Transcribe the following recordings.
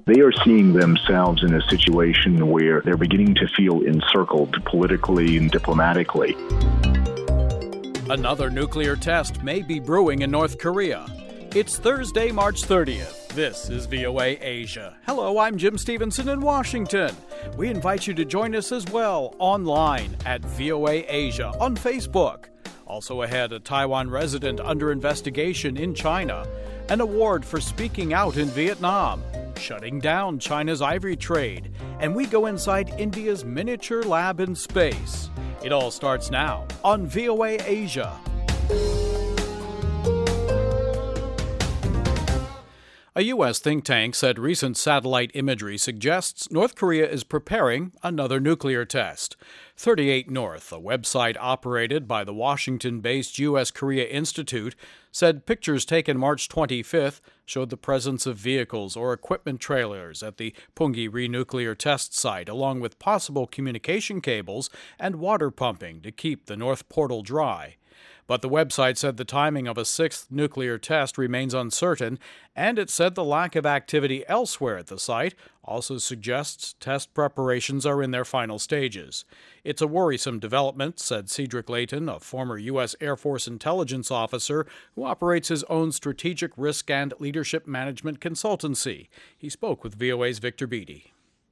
They are seeing themselves in a situation where they're beginning to feel encircled politically and diplomatically. Another nuclear test may be brewing in North Korea. It's Thursday, March 30th. This is VOA Asia. Hello, I'm Jim Stevenson in Washington. We invite you to join us as well online at VOA Asia on Facebook. Also ahead, a Taiwan resident under investigation in China, an award for speaking out in Vietnam, shutting down China's ivory trade, and we go inside India's miniature lab in space. It all starts now on VOA Asia. A U.S. think tank said recent satellite imagery suggests North Korea is preparing another nuclear test. 38 North, a website operated by the Washington-based U.S.-Korea Institute, said pictures taken March 25th showed the presence of vehicles or equipment trailers at the Punggye-ri nuclear test site, along with possible communication cables and water pumping to keep the North Portal dry. But the website said the timing of a sixth nuclear test remains uncertain, and it said the lack of activity elsewhere at the site also suggests test preparations are in their final stages. It's a worrisome development, said Cedric Layton, a former U.S. Air Force intelligence officer who operates his own strategic risk and leadership management consultancy. He spoke with VOA's Victor Beattie.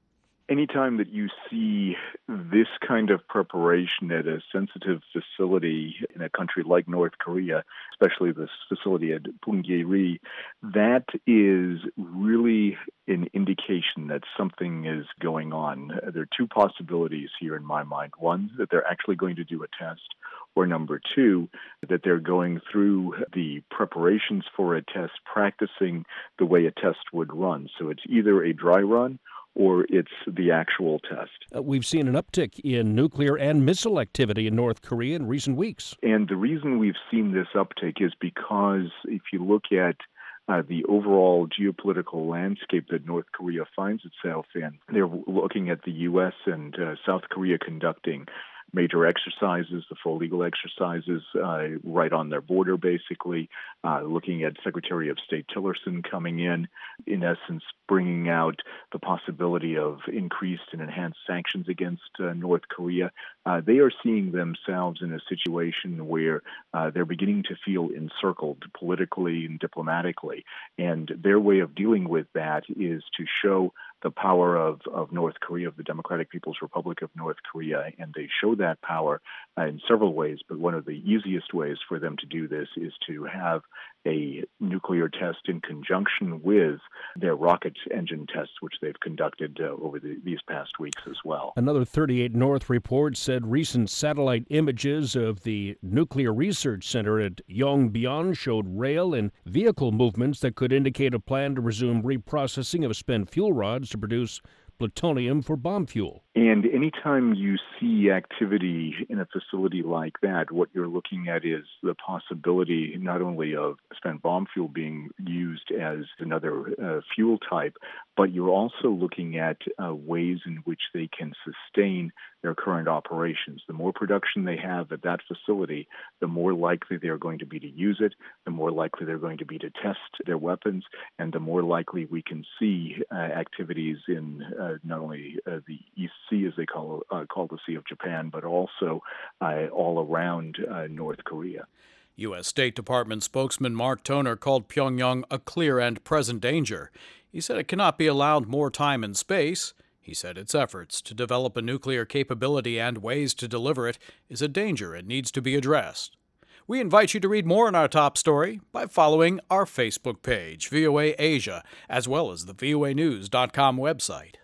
Anytime that you see this kind of preparation at a sensitive facility in a country like North Korea, especially this facility at Punggye-ri, that is really an indication that something is going on. There are two possibilities here in my mind. One, that they're actually going to do a test, or number two, that they're going through the preparations for a test, practicing the way a test would run. So it's either a dry run or it's the actual test. We've seen an uptick in nuclear and missile activity in North Korea in recent weeks. And the reason we've seen this uptick is because if you look at the overall geopolitical landscape that North Korea finds itself in, they're looking at the U.S. and South Korea conducting major exercises, the full legal exercises right on their border, basically, looking at Secretary of State Tillerson coming in essence, bringing out the possibility of increased and enhanced sanctions against North Korea. They are seeing themselves in a situation where they're beginning to feel encircled politically and diplomatically. And their way of dealing with that is to show the power of North Korea, of the Democratic People's Republic of North Korea, and they show that power in several ways, but one of the easiest ways for them to do this is to have a nuclear test in conjunction with their rocket engine tests, which they've conducted over these past weeks as well. Another 38 North report said recent satellite images of the Nuclear Research Center at Yongbyon showed rail and vehicle movements that could indicate a plan to resume reprocessing of spent fuel rods to produce plutonium for bomb fuel. And anytime you see activity in a facility like that, what you're looking at is the possibility not only of spent bomb fuel being used as another fuel type, but you're also looking at ways in which they can sustain their current operations. The more production they have at that facility, the more likely they're going to be to use it, the more likely they're going to be to test their weapons, and the more likely we can see activities in not only the East Sea, as they call the Sea of Japan, but also all around North Korea. U.S. State Department spokesman Mark Toner called Pyongyang a clear and present danger. He said it cannot be allowed more time and space. He said its efforts to develop a nuclear capability and ways to deliver it is a danger and needs to be addressed. We invite you to read more on our top story by following our Facebook page, VOA Asia, as well as the voanews.com website.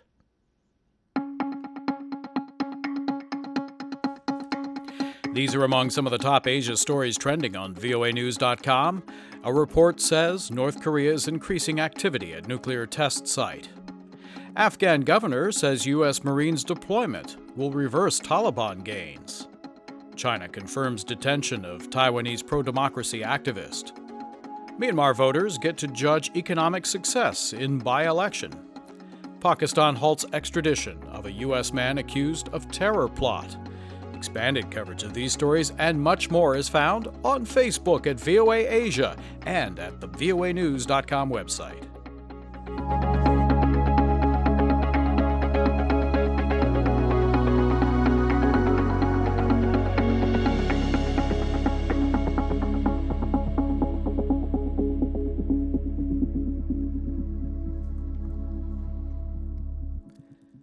These are among some of the top Asia stories trending on voanews.com. A report says North Korea is increasing activity at nuclear test site. Afghan governor says U.S. Marines deployment will reverse Taliban gains. China confirms detention of Taiwanese pro-democracy activist. Myanmar voters get to judge economic success in by-election. Pakistan halts extradition of a U.S. man accused of terror plot. Expanded coverage of these stories and much more is found on Facebook at VOA Asia and at the voanews.com website.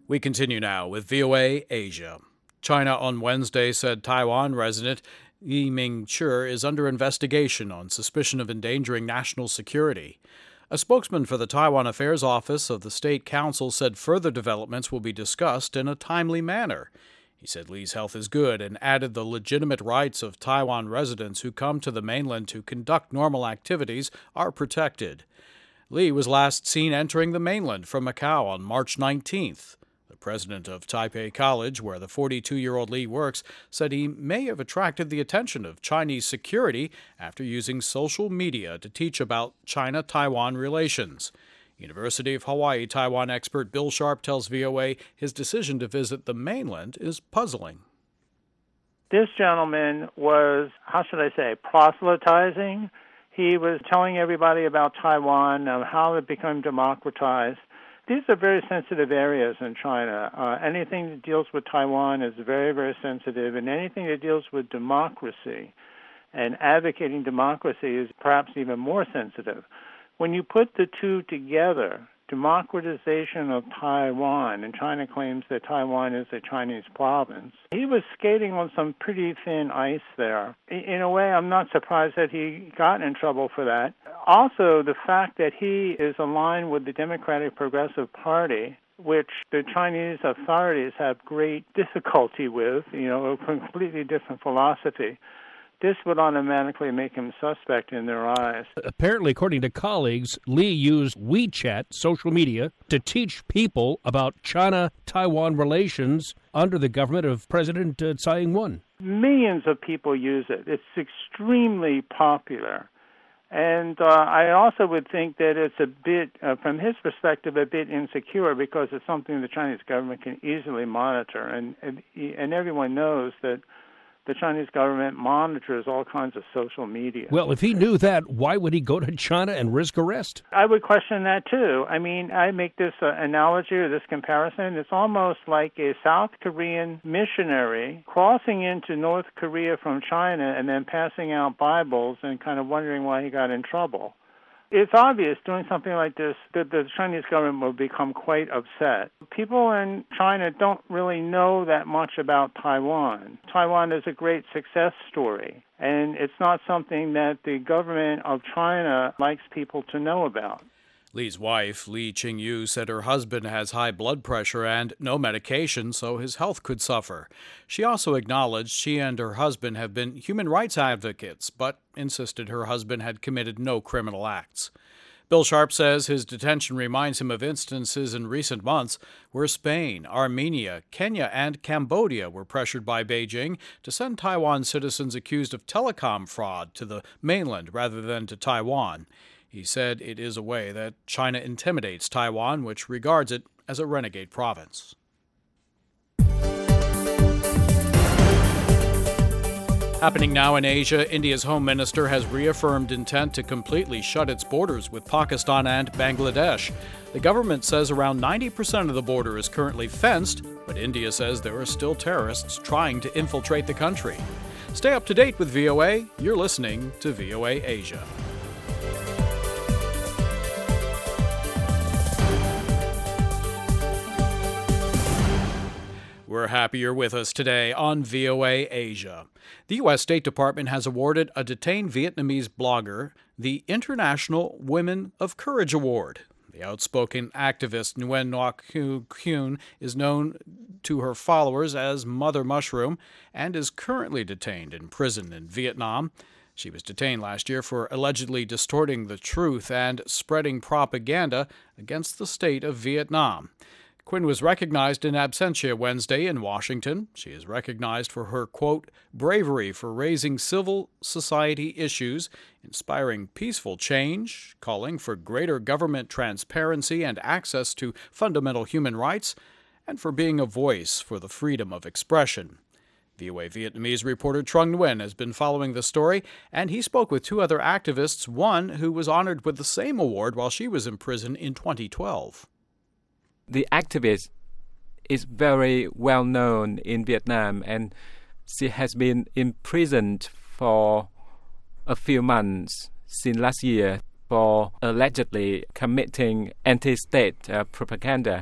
We continue now with VOA Asia. China on Wednesday said Taiwan resident Yi Ming-chur is under investigation on suspicion of endangering national security. A spokesman for the Taiwan Affairs Office of the State Council said further developments will be discussed in a timely manner. He said Li's health is good and added the legitimate rights of Taiwan residents who come to the mainland to conduct normal activities are protected. Li was last seen entering the mainland from Macau on March 19th. The president of Taipei College, where the 42-year-old Li works, said he may have attracted the attention of Chinese security after using social media to teach about China-Taiwan relations. University of Hawaii Taiwan expert Bill Sharp tells VOA his decision to visit the mainland is puzzling. This gentleman was, proselytizing. He was telling everybody about Taiwan, how it became democratized. These are very sensitive areas in China. Anything that deals with Taiwan is very, very sensitive, and anything that deals with democracy and advocating democracy is perhaps even more sensitive. When you put the two together, democratization of Taiwan, and China claims that Taiwan is a Chinese province, he was skating on some pretty thin ice there. In a way, I'm not surprised that he got in trouble for that. Also, the fact that he is aligned with the Democratic Progressive Party, which the Chinese authorities have great difficulty with, a completely different philosophy. This would automatically make him suspect in their eyes. Apparently, according to colleagues, Li used WeChat, social media, to teach people about China-Taiwan relations under the government of President Tsai Ing-wen. Millions of people use it. It's extremely popular. And I also would think that it's a bit, from his perspective, a bit insecure because it's something the Chinese government can easily monitor. And everyone knows that the Chinese government monitors all kinds of social media. Well, if he knew that, why would he go to China and risk arrest? I would question that, too. I mean, I make this analogy or this comparison. It's almost like a South Korean missionary crossing into North Korea from China and then passing out Bibles and kind of wondering why he got in trouble. It's obvious doing something like this that the Chinese government will become quite upset. People in China don't really know that much about Taiwan. Taiwan is a great success story, and it's not something that the government of China likes people to know about. Li's wife, Li Qingyu, said her husband has high blood pressure and no medication, so his health could suffer. She also acknowledged she and her husband have been human rights advocates, but insisted her husband had committed no criminal acts. Bill Sharp says his detention reminds him of instances in recent months where Spain, Armenia, Kenya, and Cambodia were pressured by Beijing to send Taiwan citizens accused of telecom fraud to the mainland rather than to Taiwan. He said it is a way that China intimidates Taiwan, which regards it as a renegade province. Happening now in Asia, India's Home Minister has reaffirmed intent to completely shut its borders with Pakistan and Bangladesh. The government says around 90% of the border is currently fenced, but India says there are still terrorists trying to infiltrate the country. Stay up to date with VOA. You're listening to VOA Asia. We're happy you're with us today on VOA Asia. The U.S. State Department has awarded a detained Vietnamese blogger the International Women of Courage Award. The outspoken activist Nguyen Ngoc Khun is known to her followers as Mother Mushroom and is currently detained in prison in Vietnam. She was detained last year for allegedly distorting the truth and spreading propaganda against the state of Vietnam. Quinn was recognized in absentia Wednesday in Washington. She is recognized for her, quote, bravery for raising civil society issues, inspiring peaceful change, calling for greater government transparency and access to fundamental human rights, and for being a voice for the freedom of expression. VOA Vietnamese reporter Trung Nguyen has been following the story, and he spoke with two other activists, one who was honored with the same award while she was in prison in 2012. The activist is very well known in Vietnam, and she has been imprisoned for a few months since last year for allegedly committing anti-state propaganda.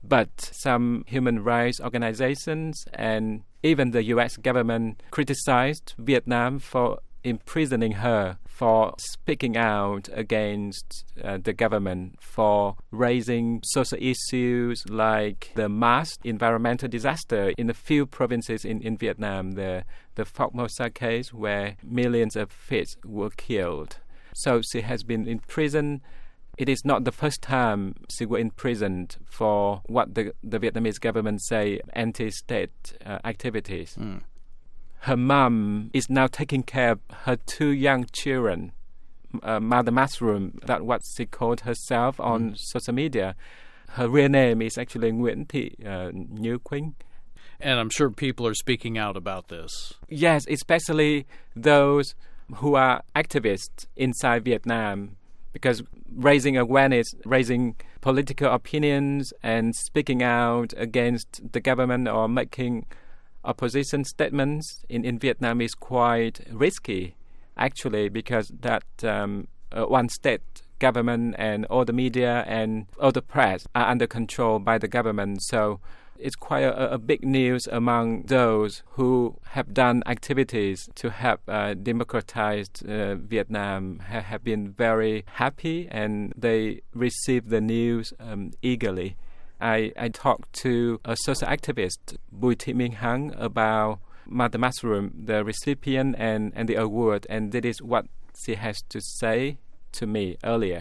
But some human rights organizations and even the U.S. government criticized Vietnam for imprisoning her, for speaking out against the government, for raising social issues like the mass environmental disaster in a few provinces in Vietnam, the Formosa case where millions of fish were killed. So she has been in prison. It is not the first time she was imprisoned for what the Vietnamese government say anti-state activities. Her mom is now taking care of her 2 young children. Mother Mushroom, that's what she called herself on social media. Her real name is actually Nguyễn Thị Như Quỳnh. And I'm sure people are speaking out about this. Yes, especially those who are activists inside Vietnam, because raising awareness, raising political opinions and speaking out against the government or making opposition statements in Vietnam is quite risky, actually, because that one state government and all the media and all the press are under control by the government. So it's quite a big news among those who have done activities to help democratize Vietnam, have been very happy, and they received the news eagerly. I talked to a social activist, Bùi Thị Minh Hằng, about Mother Mushroom, the recipient and the award, and that is what she has to say to me earlier.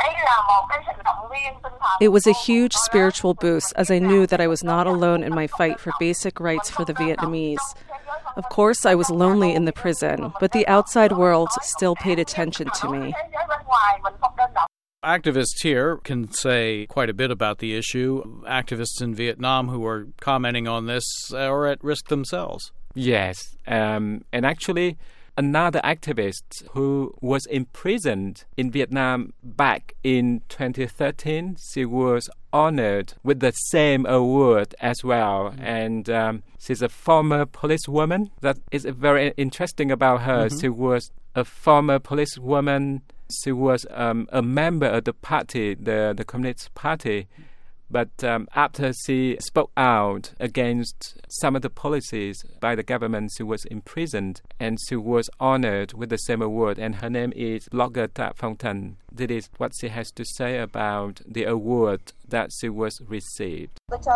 It was a huge spiritual boost, as I knew that I was not alone in my fight for basic rights for the Vietnamese. Of course, I was lonely in the prison, but the outside world still paid attention to me. Activists here can say quite a bit about the issue. Activists in Vietnam who are commenting on this are at risk themselves. Yes, and actually another activist who was imprisoned in Vietnam back in 2013, she was honored with the same award as well. And she's a former policewoman. That is very interesting about her. She was a former policewoman. She was a member of the party, the Communist Party. But after she spoke out against some of the policies by the government, she was imprisoned and she was honored with the same award. And her name is blogger Tạ Phong Thành. That is what she has to say about the award that she was received.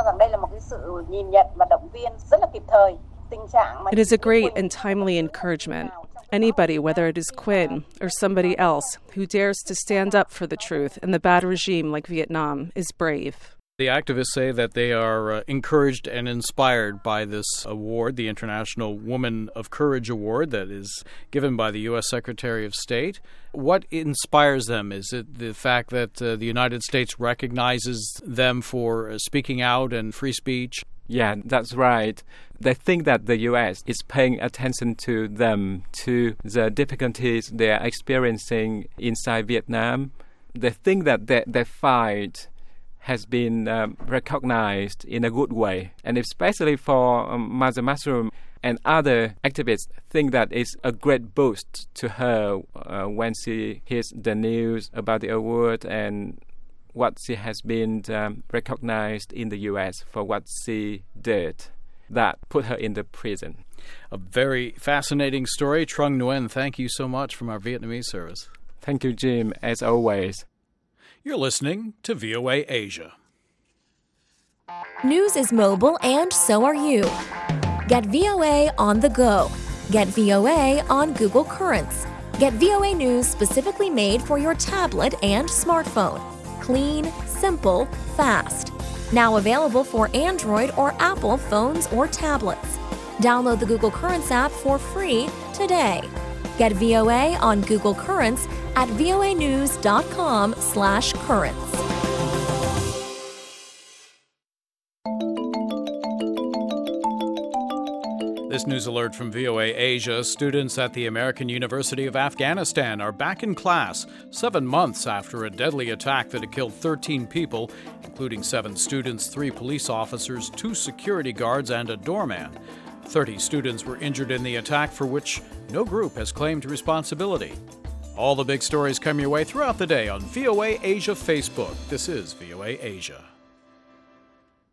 It is a great and timely encouragement. Anybody, whether it is Quinn or somebody else, who dares to stand up for the truth in the bad regime like Vietnam is brave. The activists say that they are encouraged and inspired by this award, the International Woman of Courage Award that is given by the U.S. Secretary of State. What inspires them? Is it the fact that the United States recognizes them for speaking out and free speech? Yeah, that's right. They think that the U.S. is paying attention to them, to the difficulties they are experiencing inside Vietnam. They think that their fight has been recognized in a good way. And especially for Mother Mushroom and other activists think that it's a great boost to her when she hears the news about the award and what she has been recognized in the U.S. for what she did that put her in the prison. A very fascinating story. Trung Nguyen, thank you so much from our Vietnamese service. Thank you, Jim, as always. You're listening to VOA Asia. News is mobile and so are you. Get VOA on the go. Get VOA on Google Currents. Get VOA News specifically made for your tablet and smartphone. Clean, simple, fast. Now available for Android or Apple phones or tablets. Download the Google Currents app for free today. Get VOA on Google Currents at voanews.com/currents. This news alert from VOA Asia. Students at the American University of Afghanistan are back in class 7 months after a deadly attack that had killed 13 people, including 7 students, 3 police officers, 2 security guards, and a doorman. 30 students were injured in the attack, for which no group has claimed responsibility. All the big stories come your way throughout the day on VOA Asia Facebook. This is VOA Asia.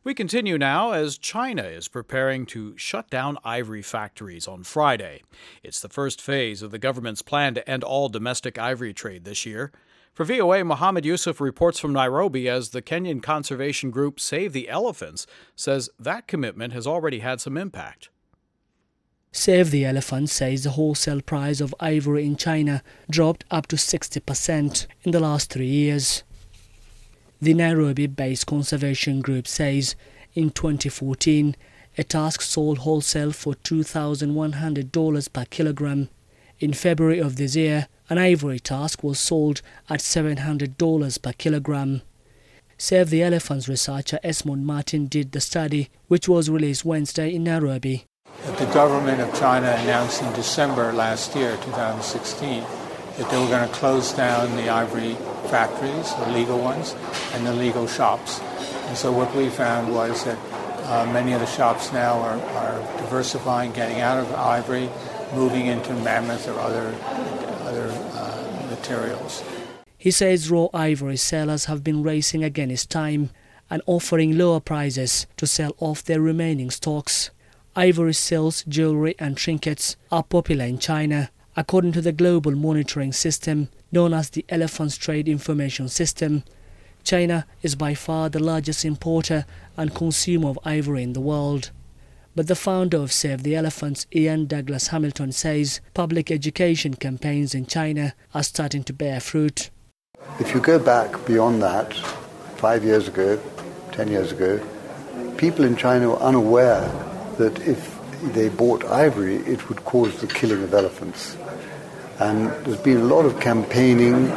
We continue now as China is preparing to shut down ivory factories on Friday. It's the first phase of the government's plan to end all domestic ivory trade this year. For VOA, Mohammed Yusuf reports from Nairobi as the Kenyan conservation group Save the Elephants says that commitment has already had some impact. Save the Elephants says the wholesale price of ivory in China dropped up to 60% in the last 3 years. The Nairobi-based conservation group says in 2014, a tusk sold wholesale for $2,100 per kilogram. In February of this year, an ivory tusk was sold at $700 per kilogram. Save the Elephants researcher Esmond Martin did the study, which was released Wednesday in Nairobi. The government of China announced in December last year, 2016, that they were going to close down the ivory factories, the legal ones, and the legal shops. And so what we found was that many of the shops now are diversifying, getting out of ivory, moving into mammoth or other materials. He says raw ivory sellers have been racing against time and offering lower prices to sell off their remaining stocks. Ivory silks, jewelry and trinkets are popular in China. According to the global monitoring system known as the Elephants Trade Information System, China is by far the largest importer and consumer of ivory in the world. But the founder of Save the Elephants, Ian Douglas Hamilton, says public education campaigns in China are starting to bear fruit. If you go back beyond that, 5 years ago, 10 years ago, people in China were unaware that if they bought ivory, it would cause the killing of elephants. And there's been a lot of campaigning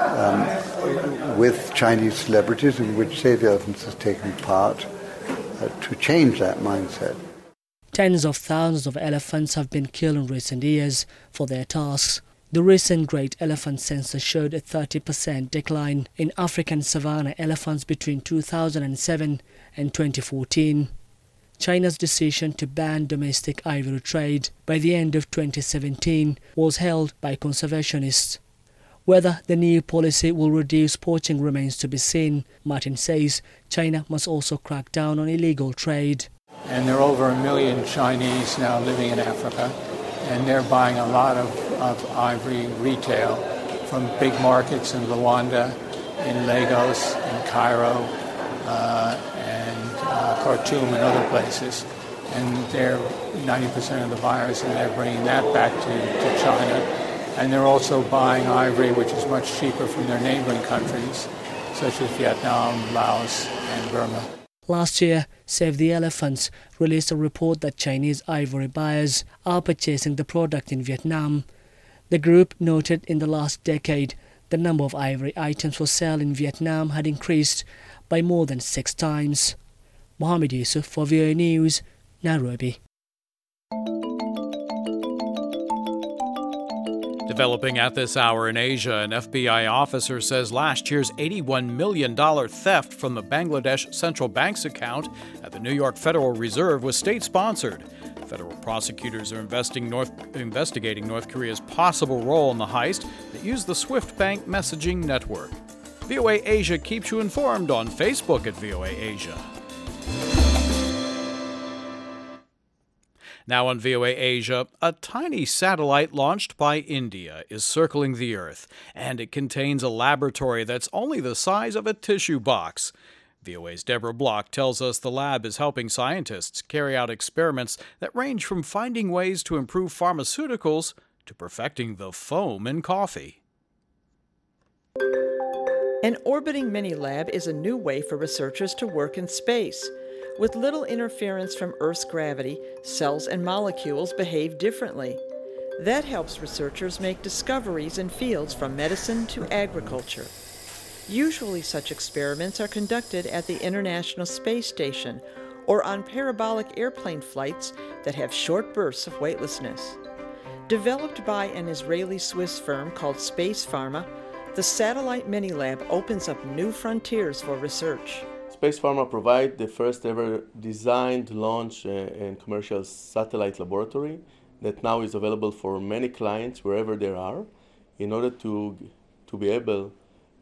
with Chinese celebrities in which Save the Elephants has taken part to change that mindset. Tens of thousands of elephants have been killed in recent years for their tasks. The recent Great Elephant Census showed a 30% decline in African savanna elephants between 2007 and 2014. China's decision to ban domestic ivory trade by the end of 2017 was hailed by conservationists. Whether the new policy will reduce poaching remains to be seen. Martin says China must also crack down on illegal trade. And there are over 1 million Chinese now living in Africa, and they're buying a lot of ivory retail from big markets in Luanda, in Lagos, in Cairo, Khartoum and other places, and they're 90% of the buyers, and they're bringing that back to China. And they're also buying ivory, which is much cheaper from their neighboring countries, such as Vietnam, Laos, and Burma. Last year, Save the Elephants released a report that Chinese ivory buyers are purchasing the product in Vietnam. The group noted in the last decade the number of ivory items for sale in Vietnam had increased by more than 6 times. Mohammed Yusuf for VOA News, Nairobi. Developing at this hour in Asia, an FBI officer says last year's $81 million theft from the Bangladesh Central Bank's account at the New York Federal Reserve was state-sponsored. Federal prosecutors are investigating North Korea's possible role in the heist that used the SWIFT Bank messaging network. VOA Asia keeps you informed on Facebook at VOA Asia. Now on VOA Asia, a tiny satellite launched by India is circling the Earth, and it contains a laboratory that's only the size of a tissue box. VOA's Deborah Block tells us the lab is helping scientists carry out experiments that range from finding ways to improve pharmaceuticals to perfecting the foam in coffee. An orbiting mini-lab is a new way for researchers to work in space. With little interference from Earth's gravity, cells and molecules behave differently. That helps researchers make discoveries in fields from medicine to agriculture. Usually such experiments are conducted at the International Space Station or on parabolic airplane flights that have short bursts of weightlessness. Developed by an Israeli-Swiss firm called Space Pharma, the Satellite Mini-Lab opens up new frontiers for research. Space Pharma provides the first ever designed, launched, and commercial satellite laboratory that now is available for many clients wherever they are, in order to be able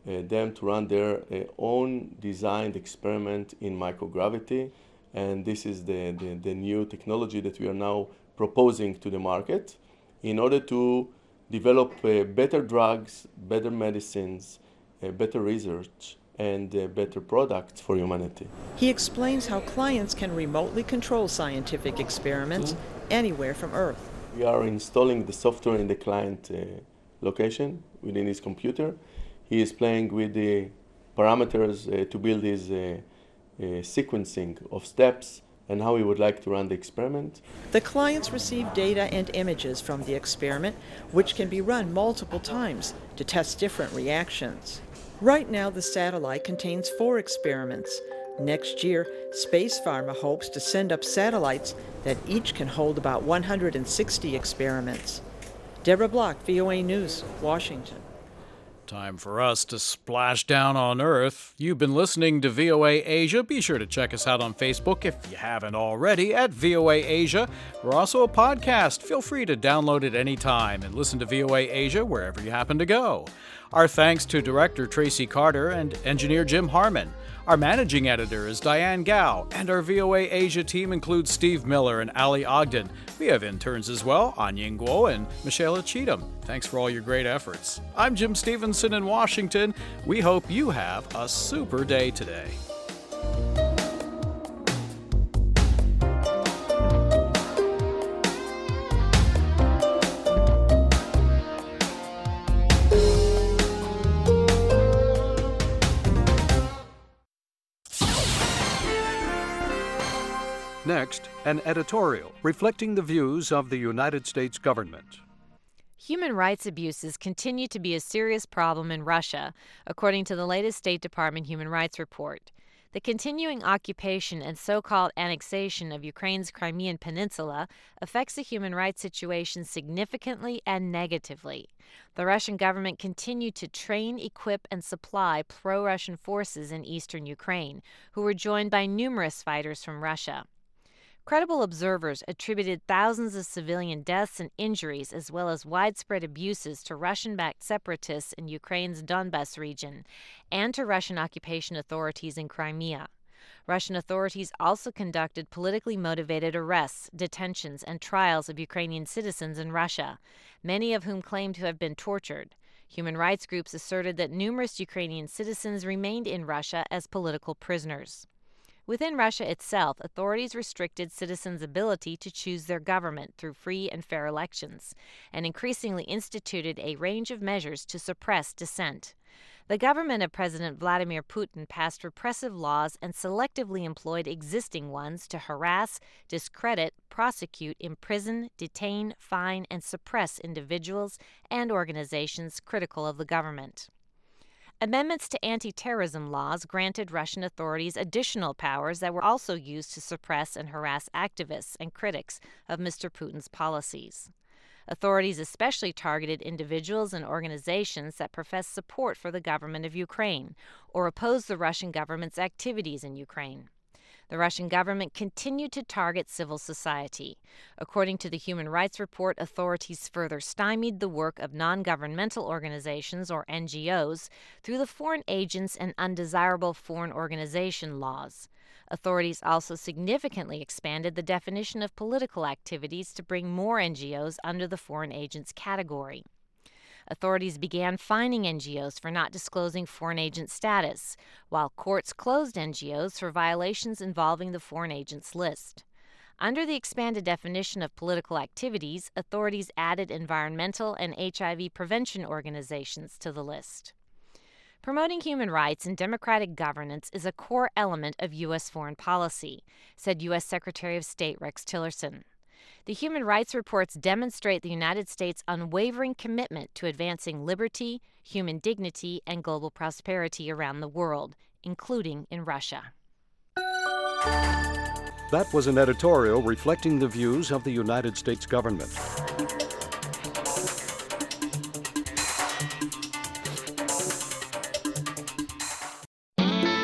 them to run their own designed experiment in microgravity. And this is the new technology that we are now proposing to the market in order to develop better drugs, better medicines, better research, and better products for humanity. He explains how clients can remotely control scientific experiments anywhere from Earth. We are installing the software in the client location within his computer. He is playing with the parameters to build his sequencing of steps and how he would like to run the experiment. The clients receive data and images from the experiment, which can be run multiple times to test different reactions. Right now, the satellite contains 4 experiments. Next year, Space Pharma hopes to send up satellites that each can hold about 160 experiments. Deborah Block, VOA News, Washington. Time for us to splash down on Earth. You've been listening to VOA Asia. Be sure to check us out on Facebook if you haven't already at VOA Asia. We're also a podcast. Feel free to download it anytime and listen to VOA Asia wherever you happen to go. Our thanks to Director Tracy Carter and Engineer Jim Harmon. Our managing editor is Diane Gao, and our VOA Asia team includes Steve Miller and Ali Ogden. We have interns as well, Anying Guo and Michelle Cheatham. Thanks for all your great efforts. I'm Jim Stevenson in Washington. We hope you have a super day today. Next, an editorial reflecting the views of the United States government. Human rights abuses continue to be a serious problem in Russia, according to the latest State Department Human Rights Report. The continuing occupation and so-called annexation of Ukraine's Crimean Peninsula affects the human rights situation significantly and negatively. The Russian government continued to train, equip, and supply pro-Russian forces in eastern Ukraine, who were joined by numerous fighters from Russia. Credible observers attributed thousands of civilian deaths and injuries as well as widespread abuses to Russian-backed separatists in Ukraine's Donbas region and to Russian occupation authorities in Crimea. Russian authorities also conducted politically motivated arrests, detentions, and trials of Ukrainian citizens in Russia, many of whom claimed to have been tortured. Human rights groups asserted that numerous Ukrainian citizens remained in Russia as political prisoners. Within Russia itself, authorities restricted citizens' ability to choose their government through free and fair elections, and increasingly instituted a range of measures to suppress dissent. The government of President Vladimir Putin passed repressive laws and selectively employed existing ones to harass, discredit, prosecute, imprison, detain, fine, and suppress individuals and organizations critical of the government. Amendments to anti-terrorism laws granted Russian authorities additional powers that were also used to suppress and harass activists and critics of Mr. Putin's policies. Authorities especially targeted individuals and organizations that profess support for the government of Ukraine or oppose the Russian government's activities in Ukraine. The Russian government continued to target civil society. According to the Human Rights Report, authorities further stymied the work of non-governmental organizations, or NGOs, through the Foreign Agents and Undesirable Foreign Organization laws. Authorities also significantly expanded the definition of political activities to bring more NGOs under the foreign agents category. Authorities began fining NGOs for not disclosing foreign agent status, while courts closed NGOs for violations involving the foreign agents list. Under the expanded definition of political activities, authorities added environmental and HIV prevention organizations to the list. Promoting human rights and democratic governance is a core element of U.S. foreign policy, said U.S. Secretary of State Rex Tillerson. The Human Rights Reports demonstrate the United States' unwavering commitment to advancing liberty, human dignity, and global prosperity around the world, including in Russia. That was an editorial reflecting the views of the United States government.